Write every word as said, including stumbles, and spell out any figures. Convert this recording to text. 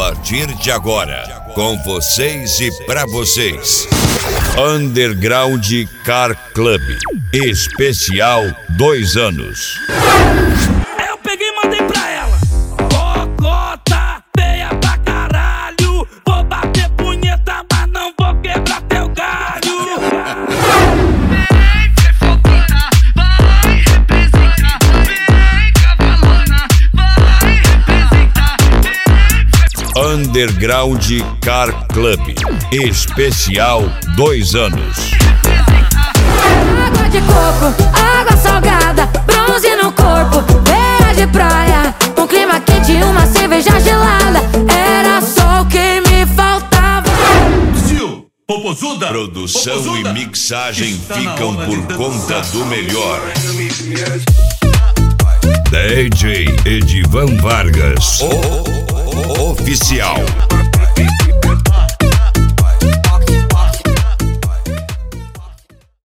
partir de agora, com vocês e pra vocês, Underground Car Club, especial dois anos. Eu peguei e mandei pra ela: cocota feia pra caralho, vou bater punheta, mas não vou quebrar teu galho. Vem, fefocona, vai representar. Vem, cavalona, vai representar. Underground Car Club, especial dois anos. Água de coco, água salgada, bronze no corpo, beira de praia, um clima quente e uma cerveja gelada, era só o que me faltava. Tio, popozuda, Produção popozuda. e mixagem Está na ficam hora de por conta dançar. do melhor. D J Edivan Vargas, o, o, o, oficial.